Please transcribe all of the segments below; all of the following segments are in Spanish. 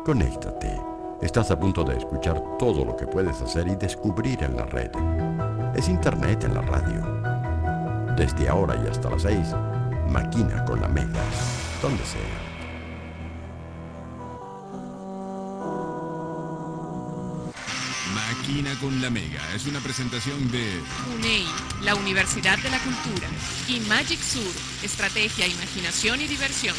Conéctate. Estás a punto de escuchar todo lo que puedes hacer y descubrir en la red. Es Internet en la radio. Desde ahora y hasta las 6, Maquina con la Mega. Donde sea. Maquina con la Mega es una presentación de UNEI, la Universidad de la Cultura, y Magic Sur, estrategia, imaginación y diversión.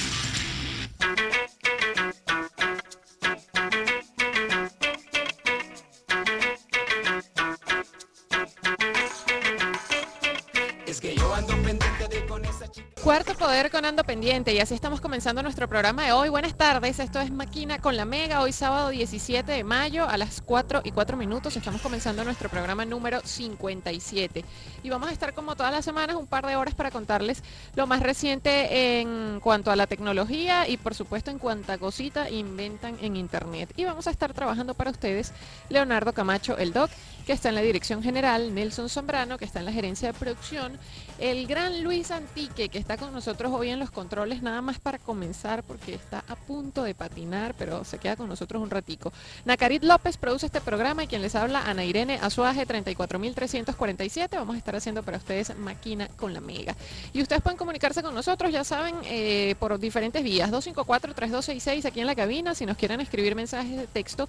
Cuarto Poder con Ando Pendiente, y así estamos comenzando nuestro programa de hoy. Buenas tardes, esto es Maquina con la Mega, hoy sábado 17 de mayo a las 4:04. Estamos comenzando nuestro programa número 57 y vamos a estar como todas las semanas un par de horas para contarles lo más reciente en cuanto a la tecnología y por supuesto en cuanta cosita inventan en internet. Y vamos a estar trabajando para ustedes Leonardo Camacho, el Doc, que está en la dirección general, Nelson Zambrano, que está en la gerencia de producción, el gran Luis Antique, que está con nosotros hoy en los controles, nada más para comenzar porque está a punto de patinar, pero se queda con nosotros un ratico. Nacarit López produce este programa y quien les habla, Ana Irene Azuaje, 34.347. Vamos a estar haciendo para ustedes Maquina con la Mega. Y ustedes pueden comunicarse con nosotros, ya saben, por diferentes vías, 254-3266 aquí en la cabina, si nos quieren escribir mensajes de texto,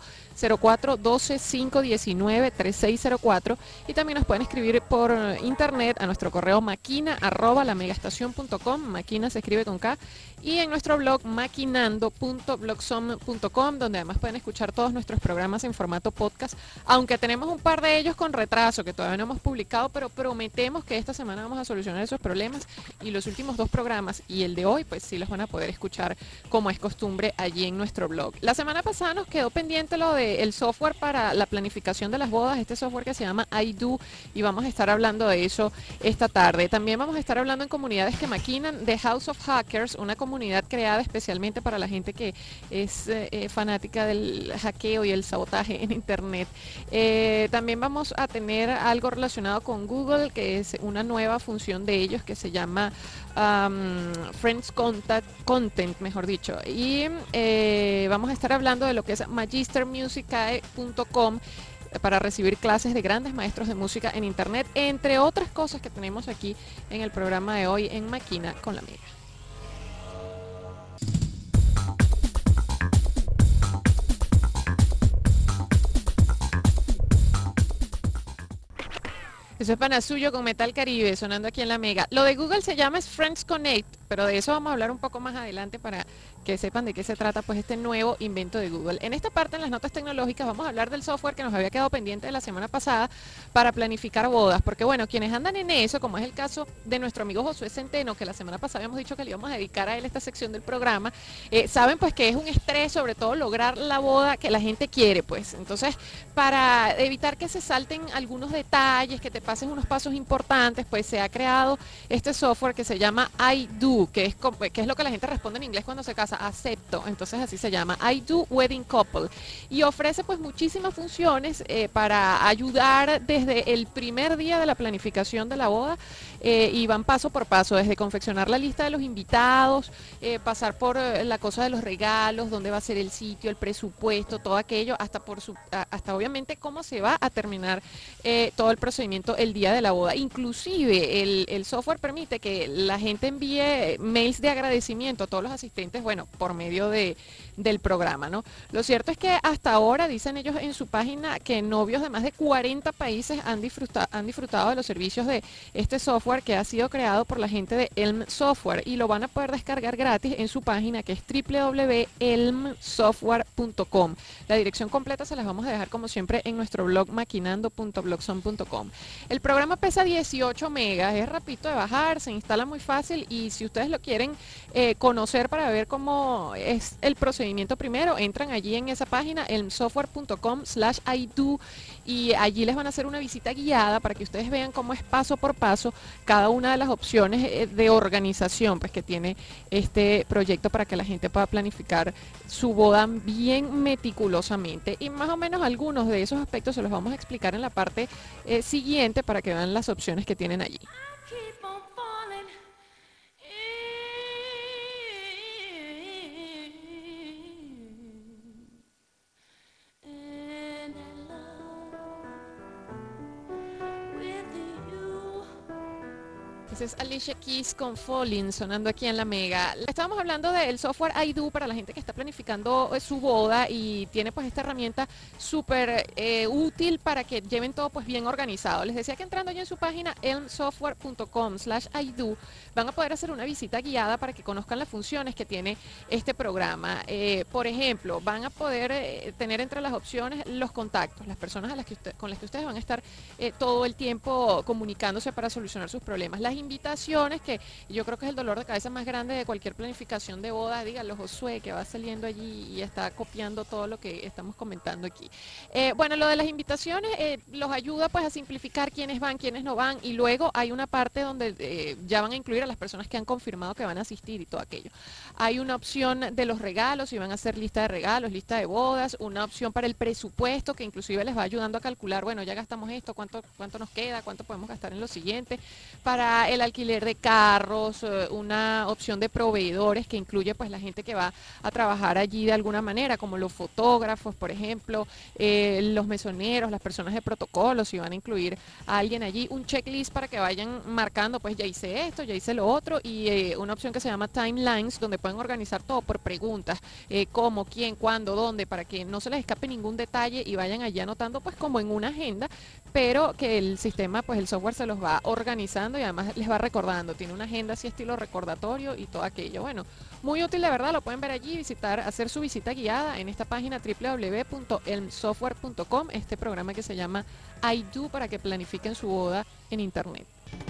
0412-519-3604, y también nos pueden escribir por internet a nuestro correo maquina@lamegastacion.com. Maquina se escribe con K, y en nuestro blog maquinando.blogsom.com, donde además pueden escuchar todos nuestros programas en formato podcast, aunque tenemos un par de ellos con retraso que todavía no hemos publicado, pero prometemos que esta semana vamos a solucionar esos problemas, y los últimos dos programas y el de hoy pues sí los van a poder escuchar como es costumbre allí en nuestro blog. La semana pasada nos quedó pendiente lo del software para la planificación de las bodas, este software que se llama iDo, y vamos a estar hablando de eso esta tarde. También vamos a estar hablando en comunidades que maquinan de House of Hackers, una comunidad creada especialmente para la gente que es fanática del hackeo y el sabotaje en internet. También vamos a tener algo relacionado con Google, que es una nueva función de ellos que se llama Friends Content, mejor dicho. Y vamos a estar hablando de lo que es magistermusicae.com para recibir clases de grandes maestros de música en internet, entre otras cosas que tenemos aquí en el programa de hoy en Maquina con la Mega. Eso es pana suyo con Metal Caribe, sonando aquí en la Mega. Lo de Google se llama Friends Connect, pero de eso vamos a hablar un poco más adelante para que sepan de qué se trata pues este nuevo invento de Google. En esta parte, en las notas tecnológicas, vamos a hablar del software que nos había quedado pendiente de la semana pasada para planificar bodas, porque bueno, quienes andan en eso, como es el caso de nuestro amigo Josué Centeno, que la semana pasada habíamos dicho que le íbamos a dedicar a él esta sección del programa, saben pues que es un estrés, sobre todo lograr la boda que la gente quiere, pues. Entonces, para evitar que se salten algunos detalles, que te pasen unos pasos importantes, pues se ha creado este software que se llama iDo, que es lo que la gente responde en inglés cuando se casa, acepto. Entonces así se llama, iDo Wedding Couple, y ofrece pues muchísimas funciones para ayudar desde el primer día de la planificación de la boda, y van paso por paso, desde confeccionar la lista de los invitados, pasar por la cosa de los regalos, dónde va a ser el sitio, el presupuesto, todo aquello, hasta obviamente cómo se va a terminar todo el procedimiento el día de la boda. Inclusive el software permite que la gente envíe mails de agradecimiento a todos los asistentes, bueno, por medio del programa, ¿no? Lo cierto es que hasta ahora, dicen ellos en su página, que novios de más de 40 países han disfrutado de los servicios de este software, que ha sido creado por la gente de Elm Software, y lo van a poder descargar gratis en su página, que es www.elmsoftware.com. La dirección completa se las vamos a dejar como siempre en nuestro blog maquinando.blogsom.com. El programa pesa 18 megas, es rapidito de bajar, se instala muy fácil, y si ustedes lo quieren conocer para ver cómo es el procedimiento primero, entran allí en esa página, elmsoftware.com/ido, y allí les van a hacer una visita guiada para que ustedes vean cómo es paso por paso cada una de las opciones de organización pues que tiene este proyecto, para que la gente pueda planificar su boda bien meticulosamente. Y más o menos algunos de esos aspectos se los vamos a explicar en la parte siguiente, para que vean las opciones que tienen allí. Ese es Alicia Keys con Falling, sonando aquí en La Mega. Estábamos hablando del software iDo para la gente que está planificando su boda y tiene pues esta herramienta súper útil para que lleven todo pues bien organizado. Les decía que entrando ya en su página elmsoftware.com/iDo van a poder hacer una visita guiada para que conozcan las funciones que tiene este programa. Por ejemplo, van a poder tener entre las opciones los contactos, las personas con las que ustedes van a estar todo el tiempo comunicándose para solucionar sus problemas. Las invitaciones, que yo creo que es el dolor de cabeza más grande de cualquier planificación de boda. Díganlo, Josué, que va saliendo allí y está copiando todo lo que estamos comentando aquí. Bueno, lo de las invitaciones los ayuda pues a simplificar quiénes van, quiénes no van, y luego hay una parte donde ya van a incluir a las personas que han confirmado que van a asistir y todo aquello. Hay una opción de los regalos, y van a hacer lista de regalos, lista de bodas, una opción para el presupuesto, que inclusive les va ayudando a calcular, bueno, ya gastamos esto, cuánto nos queda, cuánto podemos gastar en lo siguiente. Para el alquiler de carros, una opción de proveedores que incluye pues la gente que va a trabajar allí de alguna manera, como los fotógrafos, por ejemplo, los mesoneros, las personas de protocolo, si van a incluir a alguien allí, un checklist para que vayan marcando, pues ya hice esto, ya hice lo otro, y una opción que se llama timelines, donde pueden organizar todo por preguntas, cómo, quién, cuándo, dónde, para que no se les escape ningún detalle y vayan allí anotando pues como en una agenda, pero que el sistema, pues el software se los va organizando y además les va recordando. Tiene una agenda así estilo recordatorio y todo aquello. Bueno, muy útil de verdad, lo pueden ver allí, visitar, hacer su visita guiada en esta página www.elmsoftware.com, este programa que se llama iDo para que planifiquen su boda en internet.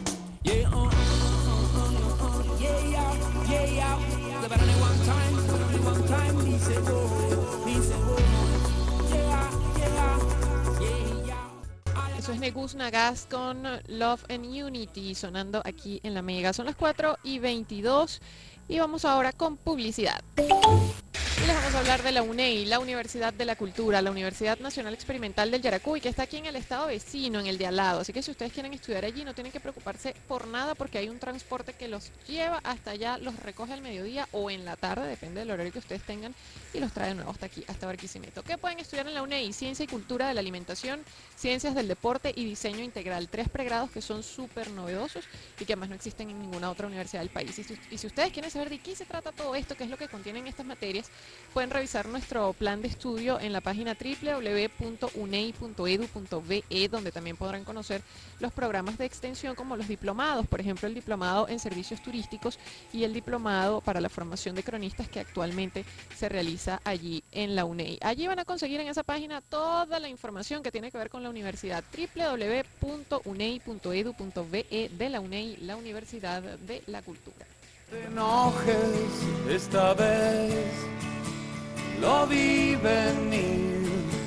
Eso es Negus Nagas con Love and Unity sonando aquí en La Mega. Son las 4:22 y vamos ahora con publicidad. Y les vamos a hablar de la UNEI, la Universidad de la Cultura, la Universidad Nacional Experimental del Yaracuy, que está aquí en el estado vecino, en el de al lado. Así que si ustedes quieren estudiar allí, no tienen que preocuparse por nada, porque hay un transporte que los lleva hasta allá, los recoge al mediodía o en la tarde, depende del horario que ustedes tengan, y los trae de nuevo hasta aquí, hasta Barquisimeto. ¿Qué pueden estudiar en la UNEI? Ciencia y Cultura de la Alimentación, Ciencias del Deporte y Diseño Integral. 3 pregrados que son súper novedosos y que además no existen en ninguna otra universidad del país. Y si ustedes quieren saber de qué se trata todo esto, qué es lo que contienen estas materias, pueden revisar nuestro plan de estudio en la página www.unei.edu.be, donde también podrán conocer los programas de extensión como los diplomados, por ejemplo el diplomado en servicios turísticos y el diplomado para la formación de cronistas que actualmente se realiza allí en la UNEI. Allí van a conseguir en esa página toda la información que tiene que ver con la universidad, www.unei.edu.be de la UNEI, la Universidad de la Cultura. Te enojes esta vez, lo vi venir,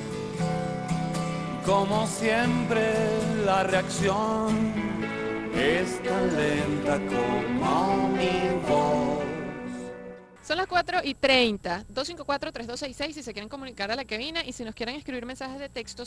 como siempre la reacción es tan lenta como mi voz. Son las 4:30, 254-3266 si se quieren comunicar a la cabina, y si nos quieren escribir mensajes de texto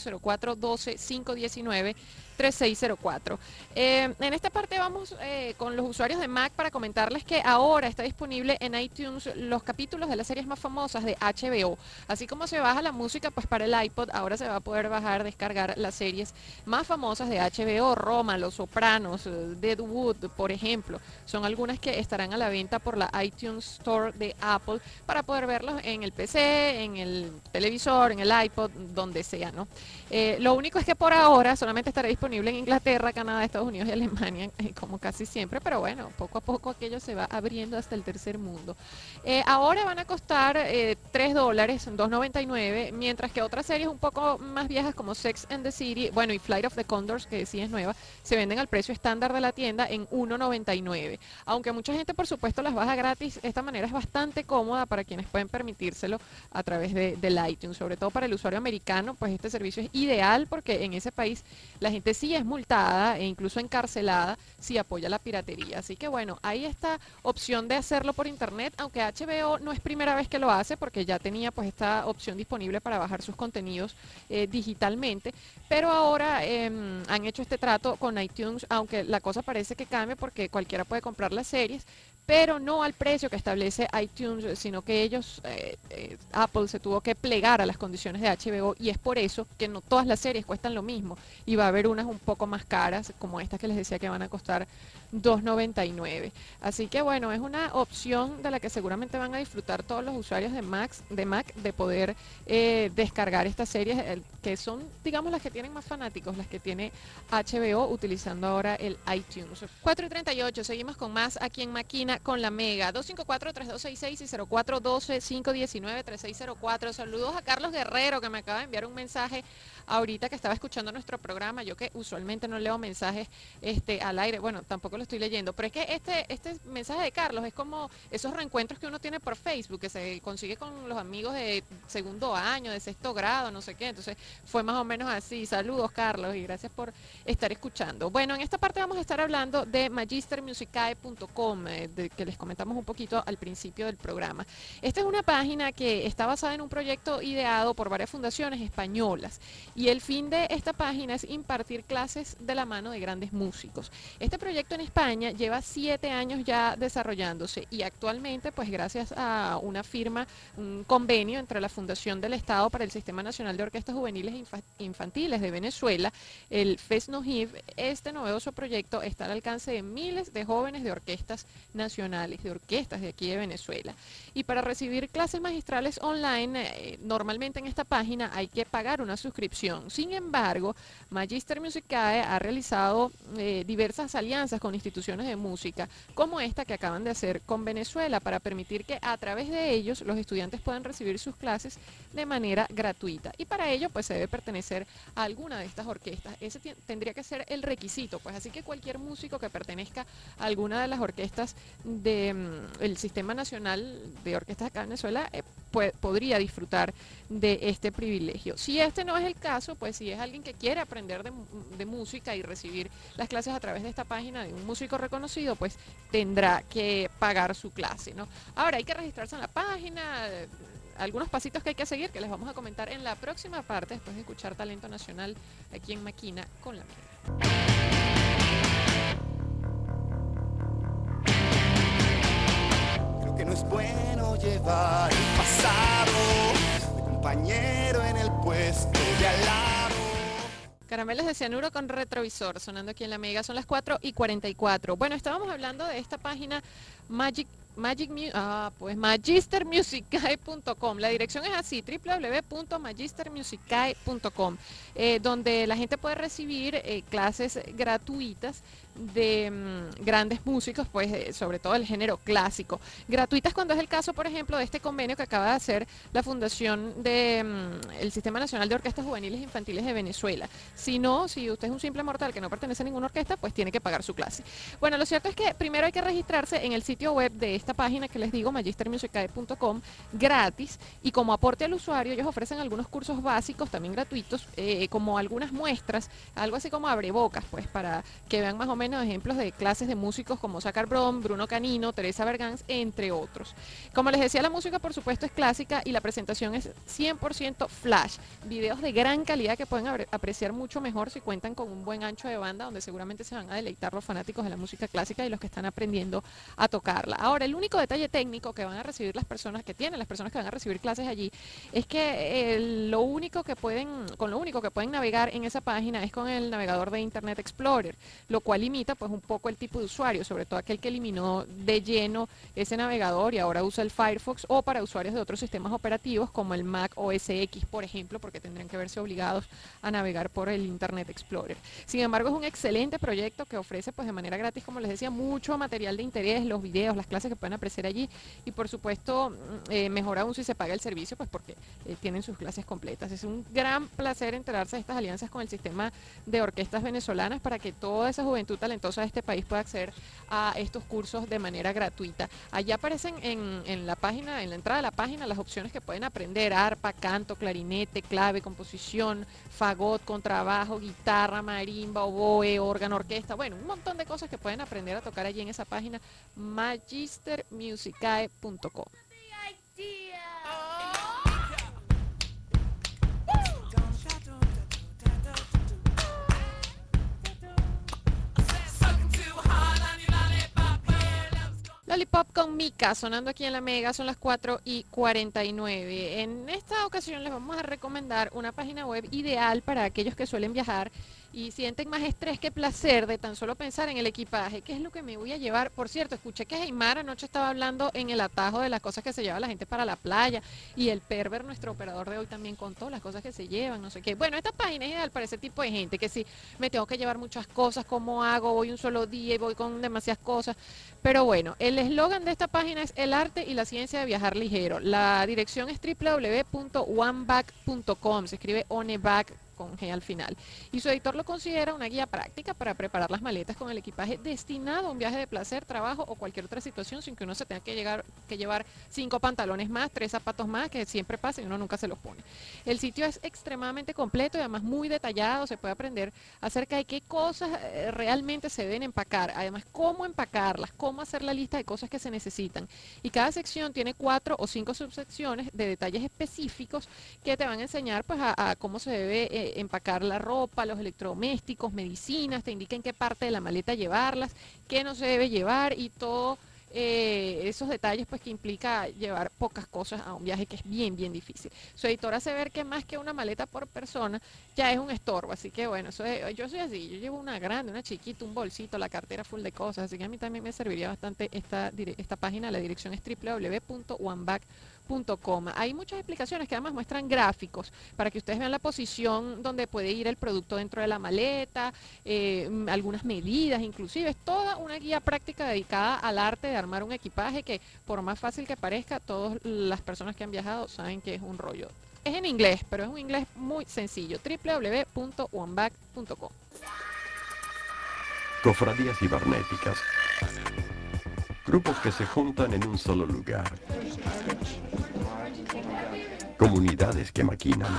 0412-519-3604. En esta parte vamos con los usuarios de Mac para comentarles que ahora está disponible en iTunes los capítulos de las series más famosas de HBO. Así como se baja la música pues para el iPod, ahora se va a poder bajar, descargar las series más famosas de HBO, Roma, Los Sopranos, Deadwood, por ejemplo. Son algunas que estarán a la venta por la iTunes Store de Apple para poder verlos en el PC, en el televisor, en el iPod, donde sea, ¿no? Lo único es que por ahora solamente estará disponible en Inglaterra, Canadá, Estados Unidos y Alemania, como casi siempre, pero bueno, poco a poco aquello se va abriendo hasta el tercer mundo. Ahora van a costar $3, $2.99, mientras que otras series un poco más viejas como Sex and the City, bueno, y Flight of the Condors, que sí es nueva, se venden al precio estándar de la tienda en $1.99. Aunque mucha gente, por supuesto, las baja gratis, esta manera es bastante cómoda para quienes pueden permitírselo a través del iTunes, sobre todo para el usuario americano. Pues este servicio es ideal porque en ese país la gente sí es multada e incluso encarcelada si apoya la piratería. Así que bueno, ahí está opción de hacerlo por internet, aunque HBO no es primera vez que lo hace, porque ya tenía pues esta opción disponible para bajar sus contenidos digitalmente, pero ahora han hecho este trato con iTunes, aunque la cosa parece que cambia porque cualquiera puede comprar las series, pero no al precio que establece iTunes, sino que ellos, Apple, se tuvo que plegar a las condiciones de HBO, y es por eso que no todas las series cuestan lo mismo, y va a haber unas un poco más caras, como estas que les decía que van a costar $2.99. Así que bueno, es una opción de la que seguramente van a disfrutar todos los usuarios de Mac de poder descargar estas series que son, digamos, las que tienen más fanáticos, las que tiene HBO utilizando ahora el iTunes. 4:38, seguimos con más aquí en Maquina con la Mega. 254-3266 y 0412-519-3604. Saludos a Carlos Guerrero, que me acaba de enviar un mensaje ahorita que estaba escuchando nuestro programa. Yo que usualmente no leo mensajes al aire, bueno, tampoco lo estoy leyendo, pero es que este mensaje de Carlos es como esos reencuentros que uno tiene por Facebook, que se consigue con los amigos de segundo año, de sexto grado, no sé qué. Entonces fue más o menos así. Saludos, Carlos, y gracias por estar escuchando. Bueno, en esta parte vamos a estar hablando de magistermusicae.com, que les comentamos un poquito al principio del programa. Esta es una página que está basada en un proyecto ideado por varias fundaciones españolas, y el fin de esta página es impartir clases de la mano de grandes músicos. Este proyecto en España lleva 7 años ya desarrollándose, y actualmente, pues gracias a una firma, un convenio entre la Fundación del Estado para el Sistema Nacional de Orquestas Juveniles e Infantiles de Venezuela, el FESNOJIV, este novedoso proyecto está al alcance de miles de jóvenes de orquestas nacionales, de orquestas de aquí de Venezuela. Y para recibir clases magistrales online, normalmente en esta página hay que pagar una suscripción. Sin embargo, Magister Musicae ha realizado diversas alianzas con instituciones de música, como esta que acaban de hacer con Venezuela, para permitir que a través de ellos los estudiantes puedan recibir sus clases de manera gratuita. Y para ello, pues se debe pertenecer a alguna de estas orquestas. Ese tendría que ser el requisito, pues así que cualquier músico que pertenezca a alguna de las orquestas del Sistema Nacional de Orquestas acá en Venezuela podría disfrutar de este privilegio. Si este no es el caso, pues si es alguien que quiere aprender de música y recibir las clases a través de esta página de un músico reconocido, pues tendrá que pagar su clase, ¿no? Ahora hay que registrarse en la página, algunos pasitos que hay que seguir, que les vamos a comentar en la próxima parte, después de escuchar Talento Nacional aquí en Maquina con la Mega. Creo que no es bueno llevar el pasado de compañero en el puesto de al lado. Caramelos de cianuro con retrovisor, sonando aquí en la Mega. Son las 4:44. Bueno, estábamos hablando de esta página magistermusicae.com. La dirección es así, www.magistermusicae.com, donde la gente puede recibir clases gratuitas de grandes músicos, pues sobre todo el género clásico. Gratuitas cuando es el caso, por ejemplo, de este convenio que acaba de hacer la Fundación del Sistema Nacional de Orquestas Juveniles e Infantiles de Venezuela. Si no, si usted es un simple mortal que no pertenece a ninguna orquesta, pues tiene que pagar su clase. Bueno, lo cierto es que primero hay que registrarse en el sitio web de esta página que les digo, magistermusicae.com, gratis, y como aporte al usuario ellos ofrecen algunos cursos básicos también gratuitos, como algunas muestras, algo así como abrebocas, pues para que vean más o menos ejemplos de clases de músicos como Zacar Brom, Bruno Canino, Teresa Berganz, entre otros. Como les decía, la música por supuesto es clásica y la presentación es 100% flash, videos de gran calidad que pueden apreciar mucho mejor si cuentan con un buen ancho de banda, donde seguramente se van a deleitar los fanáticos de la música clásica y los que están aprendiendo a tocarla. Ahora, el único detalle técnico que van a recibir las personas que van a recibir clases allí, es que con lo único que pueden navegar en esa página es con el navegador de Internet Explorer, lo cual limita pues un poco el tipo de usuario, sobre todo aquel que eliminó de lleno ese navegador y ahora usa el Firefox, o para usuarios de otros sistemas operativos como el Mac OS X, por ejemplo, porque tendrían que verse obligados a navegar por el Internet Explorer. Sin embargo, es un excelente proyecto que ofrece pues de manera gratis, como les decía, mucho material de interés, los videos, las clases que pueden apreciar allí, y por supuesto mejor aún si se paga el servicio, pues porque tienen sus clases completas. Es un gran placer enterarse de estas alianzas con el sistema de orquestas venezolanas para que toda esa juventud talentosa de este país pueda acceder a estos cursos de manera gratuita. Allá aparecen en la página, en la entrada de la página, las opciones que pueden aprender: arpa, canto, clarinete, clave, composición, fagot, contrabajo, guitarra, marimba, oboe, órgano, orquesta, bueno, un montón de cosas que pueden aprender a tocar allí en esa página, magistermusicae.com. Lollipop Pop con Mika, sonando aquí en la Mega, son las 4:49. En esta ocasión les vamos a recomendar una página web ideal para aquellos que suelen viajar y sienten más estrés que placer de tan solo pensar en el equipaje. ¿Qué es lo que me voy a llevar? Por cierto, escuché que Aymar anoche estaba hablando en el atajo de las cosas que se lleva la gente para la playa, y el Perver, nuestro operador de hoy, también contó las cosas que se llevan, no sé qué. Bueno, esta página es ideal para ese tipo de gente, que si me tengo que llevar muchas cosas, ¿cómo hago? Voy un solo día y voy con demasiadas cosas. Pero bueno, el eslogan de esta página es el arte y la ciencia de viajar ligero. La dirección es www.oneback.com, se escribe oneback con G al final. Y su editor lo considera una guía práctica para preparar las maletas con el equipaje destinado a un viaje de placer, trabajo o cualquier otra situación, sin que uno se tenga que llevar 5 pantalones más, 3 zapatos más, que siempre pasa y uno nunca se los pone. El sitio es extremadamente completo y además muy detallado. Se puede aprender acerca de qué cosas realmente se deben empacar, además cómo empacarlas, cómo hacer la lista de cosas que se necesitan. Y cada sección tiene 4 o 5 subsecciones de detalles específicos que te van a enseñar pues a cómo se debe empacar la ropa, los electrodomésticos, medicinas, te indican qué parte de la maleta llevarlas, qué no se debe llevar y todo esos detalles pues que implica llevar pocas cosas a un viaje que es bien difícil. Su editor hace ver que más que una maleta por persona ya es un estorbo, así que bueno, yo soy así, yo llevo una grande, una chiquita, un bolsito, la cartera full de cosas, así que a mí también me serviría bastante esta página. La dirección es www.oneback.com. Hay muchas explicaciones que además muestran gráficos para que ustedes vean la posición donde puede ir el producto dentro de la maleta, algunas medidas, inclusive es toda una guía práctica dedicada al arte de armar un equipaje que, por más fácil que parezca, todas las personas que han viajado saben que es un rollo. Es en inglés, pero es un inglés muy sencillo. www.oneback.com. Cofradías cibernéticas. Grupos que se juntan en un solo lugar. Comunidades que maquinan.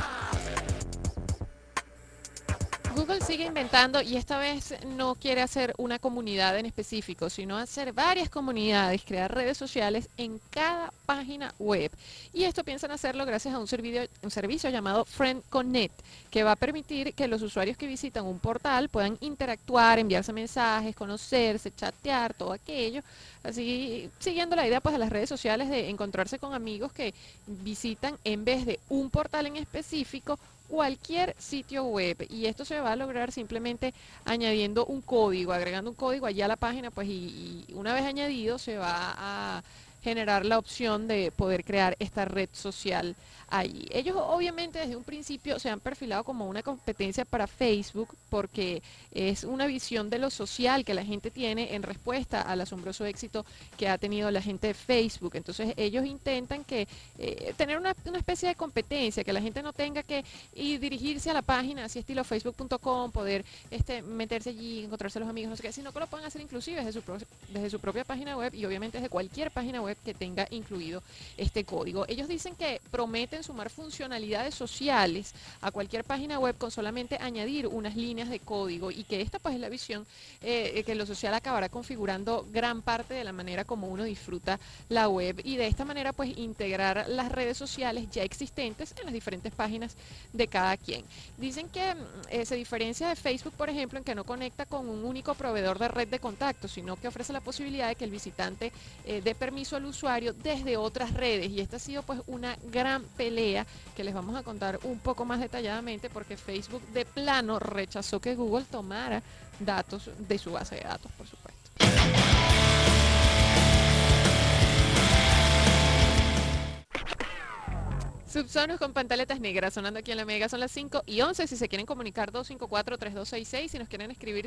Google sigue inventando y esta vez no quiere hacer una comunidad en específico, sino hacer varias comunidades, crear redes sociales en cada página web. Y esto piensan hacerlo gracias a un servicio llamado Friend Connect, que va a permitir que los usuarios que visitan un portal puedan interactuar, enviarse mensajes, conocerse, chatear, todo aquello. Así, siguiendo la idea pues de las redes sociales de encontrarse con amigos que visitan, en vez de un portal en específico, cualquier sitio web. Y esto se va a lograr simplemente añadiendo un código, agregando un código allá a la página, pues y una vez añadido se va a generar la opción de poder crear esta red social allí. Ellos obviamente desde un principio se han perfilado como una competencia para Facebook, porque es una visión de lo social que la gente tiene en respuesta al asombroso éxito que ha tenido la gente de Facebook. Entonces ellos intentan que tener una especie de competencia, que la gente no tenga que dirigirse a la página así estilo facebook.com, poder meterse allí, encontrarse a los amigos, no sé qué, sino que lo puedan hacer inclusive desde su propia página web, y obviamente desde cualquier página web que tenga incluido este código. Ellos dicen que prometen sumar funcionalidades sociales a cualquier página web con solamente añadir unas líneas de código, y que esta pues es la visión que lo social acabará configurando gran parte de la manera como uno disfruta la web, y de esta manera pues integrar las redes sociales ya existentes en las diferentes páginas de cada quien. Dicen que se diferencia de Facebook, por ejemplo, en que no conecta con un único proveedor de red de contactos, sino que ofrece la posibilidad de que el visitante dé permiso al usuario desde otras redes, y esta ha sido pues una gran pelea que les vamos a contar un poco más detalladamente, porque Facebook de plano rechazó que Google tomara datos de su base de datos, por supuesto. Subsonos con pantaletas negras, sonando aquí en la Mega, son las 5:11. Si se quieren comunicar, 254-3266. Si nos quieren escribir,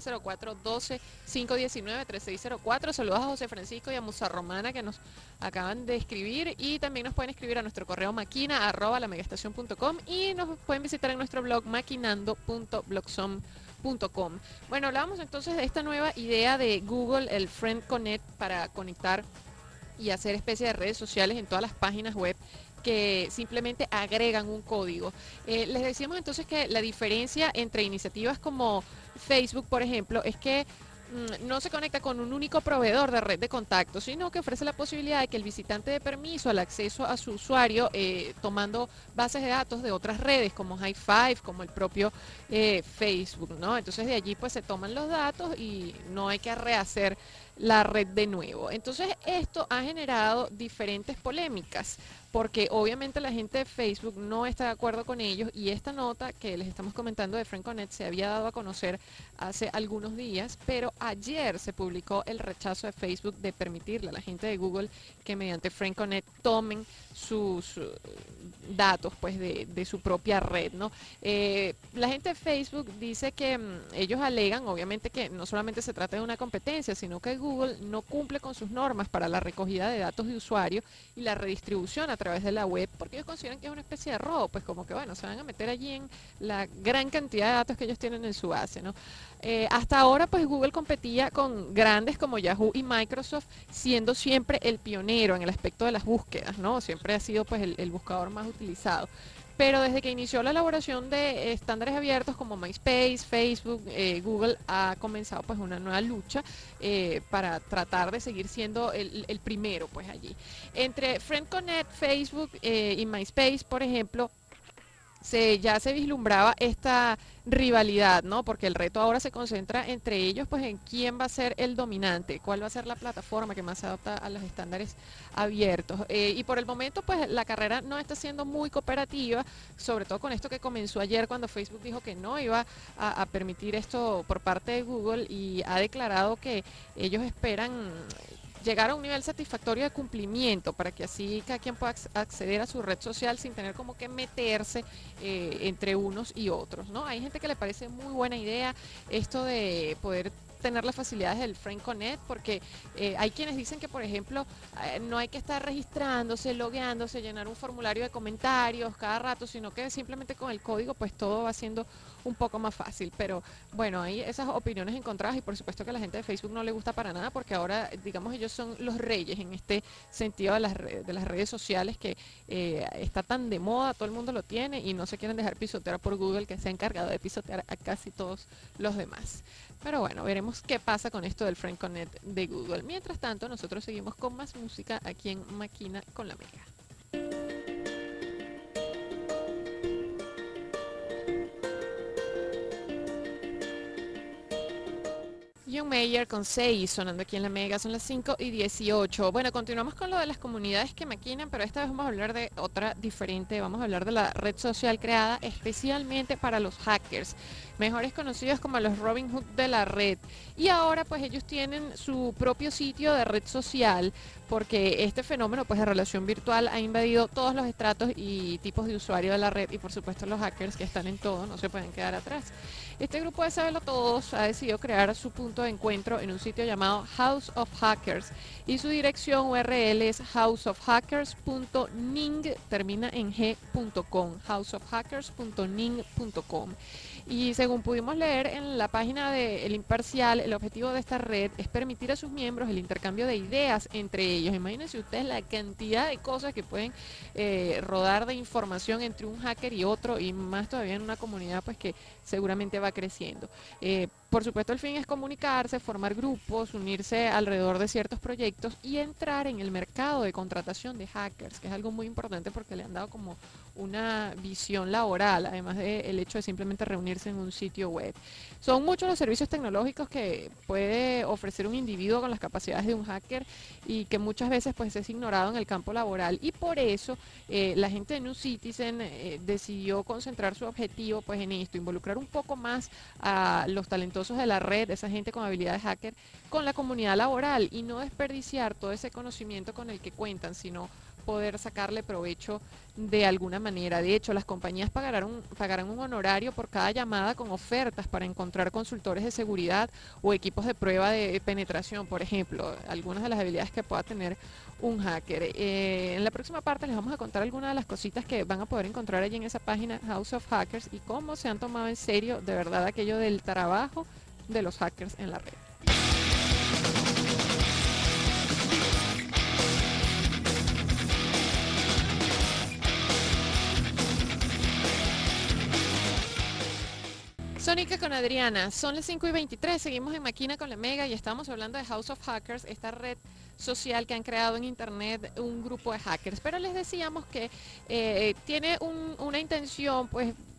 0412-519-3604. Saludos a José Francisco y a Musa Romana, que nos acaban de escribir. Y también nos pueden escribir a nuestro correo maquina@lamegastacion.com, y nos pueden visitar en nuestro blog maquinando.blogsom.com. Bueno, hablábamos entonces de esta nueva idea de Google, el Friend Connect, para conectar y hacer especie de redes sociales en todas las páginas web que simplemente agregan un código. Les decíamos entonces que la diferencia entre iniciativas como Facebook, por ejemplo, es que no se conecta con un único proveedor de red de contactos, sino que ofrece la posibilidad de que el visitante dé permiso al acceso a su usuario tomando bases de datos de otras redes como Hi5, como el propio Facebook, ¿no? Entonces de allí pues se toman los datos y no hay que rehacer la red de nuevo. Entonces esto ha generado diferentes polémicas, porque obviamente la gente de Facebook no está de acuerdo con ellos, y esta nota que les estamos comentando de FriendConnect se había dado a conocer hace algunos días, pero ayer se publicó el rechazo de Facebook de permitirle a la gente de Google que mediante FriendConnect tomen sus datos pues de su propia red, ¿no? La gente de Facebook dice que ellos alegan, obviamente, que no solamente se trata de una competencia, sino que Google no cumple con sus normas para la recogida de datos de usuario y la redistribución a través de la web, porque ellos consideran que es una especie de robo, pues como que bueno, se van a meter allí en la gran cantidad de datos que ellos tienen en su base, ¿no? Hasta ahora pues Google competía con grandes como Yahoo y Microsoft, siendo siempre el pionero en el aspecto de las búsquedas, ¿no? Siempre ha sido pues el buscador más utilizado. Pero desde que inició la elaboración de estándares abiertos como MySpace, Facebook, Google ha comenzado pues una nueva lucha para tratar de seguir siendo el primero pues allí. Entre FriendConnect, Facebook y MySpace, por ejemplo, ya se vislumbraba esta rivalidad, ¿no? Porque el reto ahora se concentra entre ellos, pues en quién va a ser el dominante, cuál va a ser la plataforma que más se adapta a los estándares abiertos. Y por el momento, pues la carrera no está siendo muy cooperativa, sobre todo con esto que comenzó ayer cuando Facebook dijo que no iba a permitir esto por parte de Google, y ha declarado que ellos esperan llegar a un nivel satisfactorio de cumplimiento para que así cada quien pueda acceder a su red social sin tener como que meterse entre unos y otros, ¿no? Hay gente que le parece muy buena idea esto de poder tener las facilidades del FriendConnect, porque hay quienes dicen que, por ejemplo, no hay que estar registrándose, logueándose, llenar un formulario de comentarios cada rato, sino que simplemente con el código pues todo va siendo un poco más fácil. Pero bueno, hay esas opiniones encontradas, y por supuesto que a la gente de Facebook no le gusta para nada, porque ahora, digamos, ellos son los reyes en este sentido de las redes sociales, que está tan de moda, todo el mundo lo tiene y no se quieren dejar pisotear por Google, que se ha encargado de pisotear a casi todos los demás. Pero bueno, veremos qué pasa con esto del FriendConnect de Google. Mientras tanto, nosotros seguimos con más música aquí en Máquina con la Mega. John Mayer con 6 sonando aquí en la Mega, son las 5:18. Bueno, continuamos con lo de las comunidades que maquinan, pero esta vez vamos a hablar de otra diferente. Vamos a hablar de la red social creada especialmente para los hackers, mejores conocidos como los Robin Hood de la red. Y ahora pues ellos tienen su propio sitio de red social, porque este fenómeno pues de relación virtual ha invadido todos los estratos y tipos de usuario de la red, y por supuesto los hackers, que están en todo, no se pueden quedar atrás. Este grupo de Sabelotodos ha decidido crear su punto de encuentro en un sitio llamado House of Hackers, y su dirección URL es houseofhackers.ning, termina en g.com, houseofhackers.ning.com. Y según pudimos leer en la página de El Imparcial, el objetivo de esta red es permitir a sus miembros el intercambio de ideas entre ellos. Imagínense ustedes la cantidad de cosas que pueden rodar de información entre un hacker y otro, y más todavía en una comunidad pues que seguramente va creciendo. Por supuesto, el fin es comunicarse, formar grupos, unirse alrededor de ciertos proyectos y entrar en el mercado de contratación de hackers, que es algo muy importante porque le han dado como una visión laboral, además del hecho de simplemente reunirse en un sitio web. Son muchos los servicios tecnológicos que puede ofrecer un individuo con las capacidades de un hacker, y que muchas veces pues es ignorado en el campo laboral, y por eso la gente de New Citizen decidió concentrar su objetivo pues en esto, involucrar un poco más a los talentosos de la red, esa gente con habilidades hacker, con la comunidad laboral, y no desperdiciar todo ese conocimiento con el que cuentan, sino poder sacarle provecho de alguna manera. De hecho, las compañías pagarán un honorario por cada llamada, con ofertas para encontrar consultores de seguridad o equipos de prueba de penetración, por ejemplo, algunas de las habilidades que pueda tener un hacker. En la próxima parte les vamos a contar algunas de las cositas que van a poder encontrar allí en esa página House of Hackers, y cómo se han tomado en serio de verdad aquello del trabajo de los hackers en la red. Sónica con Adriana, son las 5:23, seguimos en Máquina con la Mega y estamos hablando de House of Hackers, esta red social que han creado en internet un grupo de hackers, pero les decíamos que tiene una intención pues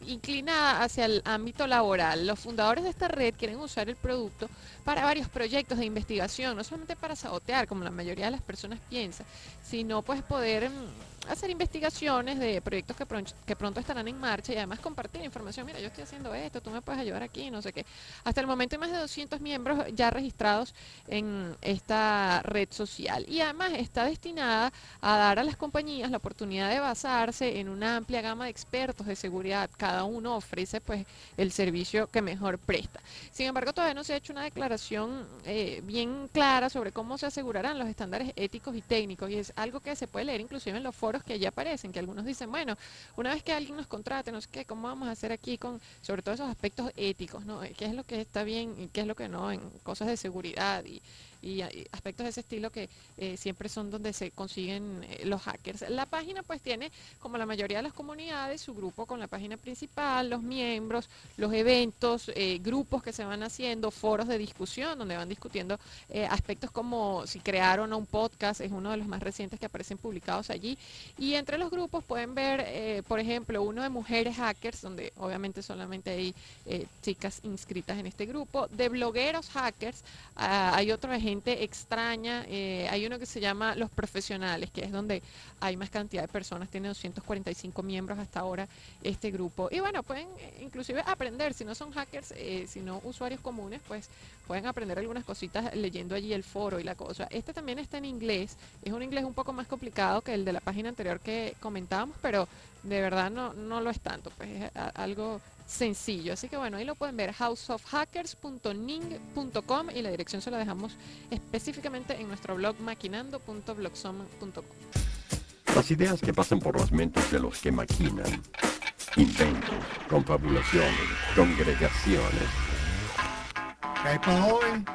inclinada hacia el ámbito laboral. Los fundadores de esta red quieren usar el producto para varios proyectos de investigación, no solamente para sabotear, como la mayoría de las personas piensan, sino pues poder hacer investigaciones de proyectos que pronto estarán en marcha y además compartir información. Mira, yo estoy haciendo esto, tú me puedes ayudar aquí, no sé qué. Hasta el momento hay más de 200 miembros ya registrados en esta red social y además está destinada a dar a las compañías la oportunidad de basarse en una amplia gama de expertos de seguridad. Cada uno ofrece pues el servicio que mejor presta. Sin embargo, todavía no se ha hecho una declaración bien clara sobre cómo se asegurarán los estándares éticos y técnicos, y es algo que se puede leer inclusive en los foros que allí aparecen, que algunos dicen, bueno, una vez que alguien nos contrate, no sé qué, ¿cómo vamos a hacer aquí con sobre todo esos aspectos éticos, ¿no? ¿Qué es lo que está bien y qué es lo que no en cosas de seguridad y aspectos de ese estilo que siempre son donde se consiguen los hackers? La página pues tiene, como la mayoría de las comunidades, su grupo con la página principal, los miembros, los eventos, grupos que se van haciendo, foros de discusión donde van discutiendo aspectos como si crear o no un podcast, es uno de los más recientes que aparecen publicados allí. Y entre los grupos pueden ver, por ejemplo, uno de mujeres hackers, donde obviamente solamente hay chicas inscritas en este grupo, de blogueros hackers, hay otro de gente extraña, hay uno que se llama Los Profesionales, que es donde hay más cantidad de personas, tiene 245 miembros hasta ahora este grupo. Y bueno, pueden inclusive aprender, si no son hackers, sino usuarios comunes, pues pueden aprender algunas cositas leyendo allí el foro y la cosa. Este también está en inglés, es un inglés un poco más complicado que el de la página anterior que comentábamos, pero de verdad no lo es tanto, pues es algo sencillo. Así que bueno, ahí lo pueden ver, houseofhackers.ning.com, y la dirección se la dejamos específicamente en nuestro blog maquinando.blogspot.com. Las ideas que pasan por las mentes de los que maquinan, inventos, confabulaciones, congregaciones, ¿Qué hay para hoy?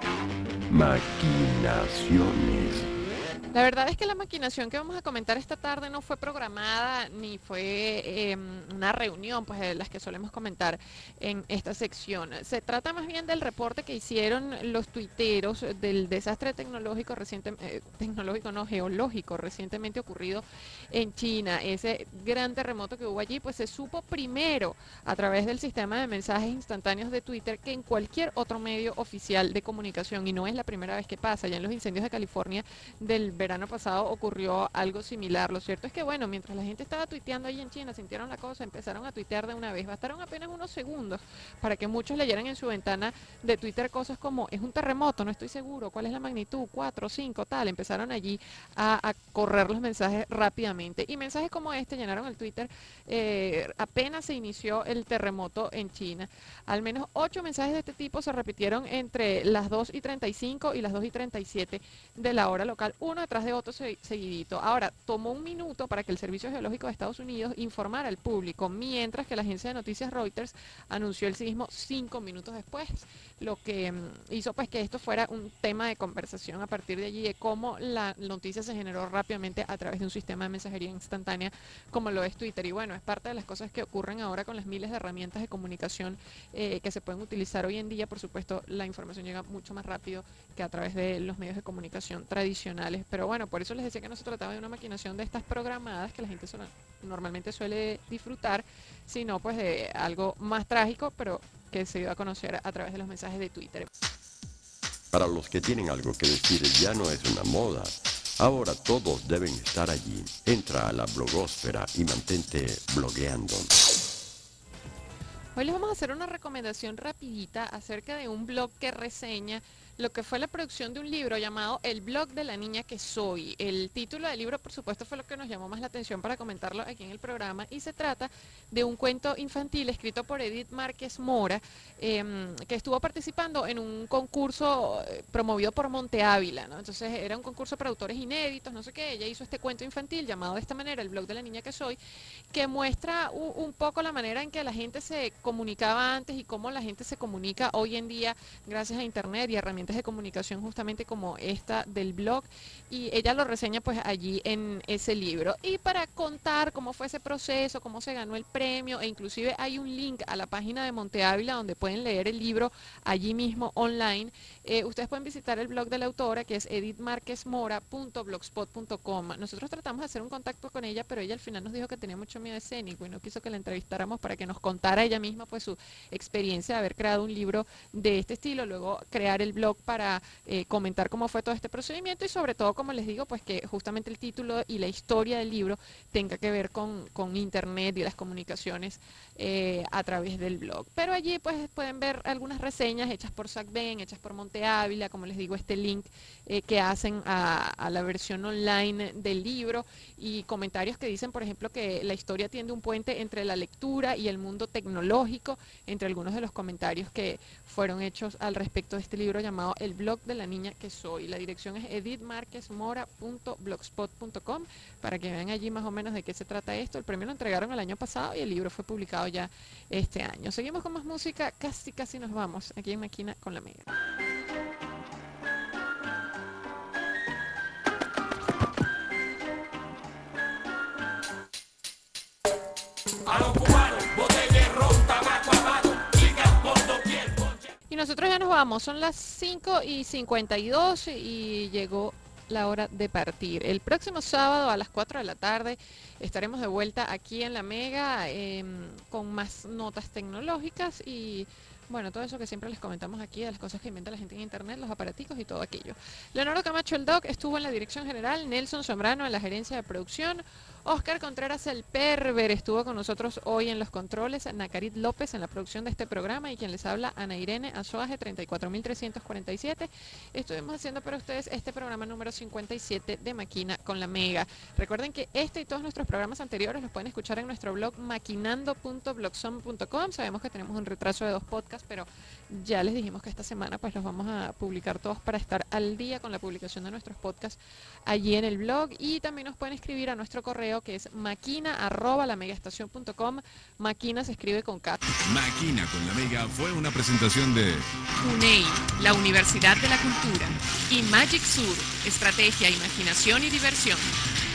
maquinaciones. La verdad es que la maquinación que vamos a comentar esta tarde no fue programada ni fue una reunión, pues de las que solemos comentar en esta sección. Se trata más bien del reporte que hicieron los tuiteros del desastre tecnológico geológico recientemente ocurrido en China. Ese gran terremoto que hubo allí, pues se supo primero a través del sistema de mensajes instantáneos de Twitter que en cualquier otro medio oficial de comunicación, y no es la primera vez que pasa. Ya en los incendios de California del verano pasado ocurrió algo similar. Lo cierto es que, bueno, mientras la gente estaba tuiteando allí en China, sintieron la cosa, empezaron a tuitear de una vez. Bastaron apenas unos segundos para que muchos leyeran en su ventana de Twitter cosas como, es un terremoto, no estoy seguro, cuál es la magnitud, 4, 5, tal. Empezaron allí a correr los mensajes rápidamente. Y mensajes como este llenaron el Twitter apenas se inició el terremoto en China. Al menos 8 mensajes de este tipo se repitieron entre las 2:35 y las 2:37 de la hora local, uno detrás de otro seguidito. Ahora, tomó un minuto para que el Servicio Geológico de Estados Unidos informara al público, mientras que la agencia de noticias Reuters anunció el sismo 5 minutos después, lo que hizo pues que esto fuera un tema de conversación a partir de allí, de cómo la noticia se generó rápidamente a través de un sistema de mensajería instantánea como lo es Twitter. Y bueno, es parte de las cosas que ocurren ahora con las miles de herramientas de comunicación que se pueden utilizar hoy en día. Por supuesto, la información llega mucho más rápido que a través de los medios de comunicación tradicionales. Pero bueno, por eso les decía que no se trataba de una maquinación de estas programadas que la gente normalmente suele disfrutar, sino pues de algo más trágico, pero que se dio a conocer a través de los mensajes de Twitter. Para los que tienen algo que decir, ya no es una moda. Ahora todos deben estar allí. Entra a la blogósfera y mantente blogueando. Hoy les vamos a hacer una recomendación rapidita acerca de un blog que reseña lo que fue la producción de un libro llamado El blog de la niña que soy. El título del libro, por supuesto, fue lo que nos llamó más la atención para comentarlo aquí en el programa, y se trata de un cuento infantil escrito por Edith Márquez Mora, que estuvo participando en un concurso promovido por Monte Ávila, ¿no? Entonces era un concurso para autores inéditos, no sé qué. Ella hizo este cuento infantil llamado de esta manera, El blog de la niña que soy, que muestra un poco la manera en que la gente se comunicaba antes y cómo la gente se comunica hoy en día gracias a internet y herramientas fuentes de comunicación justamente como esta del blog, y ella lo reseña pues allí en ese libro. Y para contar cómo fue ese proceso, cómo se ganó el premio, e inclusive hay un link a la página de Monte Ávila donde pueden leer el libro allí mismo online. Ustedes pueden visitar el blog de la autora, que es edithmarquezmora.blogspot.com. Nosotros tratamos de hacer un contacto con ella, pero ella al final nos dijo que tenía mucho miedo escénico y no quiso que la entrevistáramos para que nos contara ella misma pues su experiencia de haber creado un libro de este estilo, luego crear el blog para comentar cómo fue todo este procedimiento, y sobre todo, como les digo, pues que justamente el título y la historia del libro tenga que ver con internet y las comunicaciones a través del blog. Pero allí pues pueden ver algunas reseñas hechas por SACBEN, hechas por Monte Ávila, como les digo, este link que hacen a la versión online del libro, y comentarios que dicen, por ejemplo, que la historia tiende un puente entre la lectura y el mundo tecnológico, entre algunos de los comentarios que fueron hechos al respecto de este libro llamado El blog de la niña que soy. La dirección es edithmarquezmora.blogspot.com para que vean allí más o menos de qué se trata esto. El premio lo entregaron el año pasado y el libro fue publicado ya este año. Seguimos con más música, casi nos vamos aquí en Máquina con la Mega. Y nosotros ya nos vamos, son las 5:52 y llegó la hora de partir. El próximo sábado a las 4 de la tarde estaremos de vuelta aquí en La Mega con más notas tecnológicas y bueno, todo eso que siempre les comentamos aquí, de las cosas que inventa la gente en internet, los aparaticos y todo aquello. Leonardo Camacho, el Doc, estuvo en la dirección general, Nelson Zambrano en la gerencia de producción, Oscar Contreras, el Perver, estuvo con nosotros hoy en los controles, Nacarit López en la producción de este programa, y quien les habla, Ana Irene Azoaje, 34.347. Estuvimos haciendo para ustedes este programa número 57 de Máquina con la Mega. Recuerden que este y todos nuestros programas anteriores los pueden escuchar en nuestro blog maquinando.blogspot.com. Sabemos que tenemos un retraso de 2 podcasts, pero ya les dijimos que esta semana pues los vamos a publicar todos para estar al día con la publicación de nuestros podcasts allí en el blog, y también nos pueden escribir a nuestro correo, que es maquina@lamegaestacion.com. Máquina se escribe con K. Máquina con la Mega fue una presentación de UNEI, la Universidad de la Cultura, y Magic Sur, estrategia, imaginación y diversión.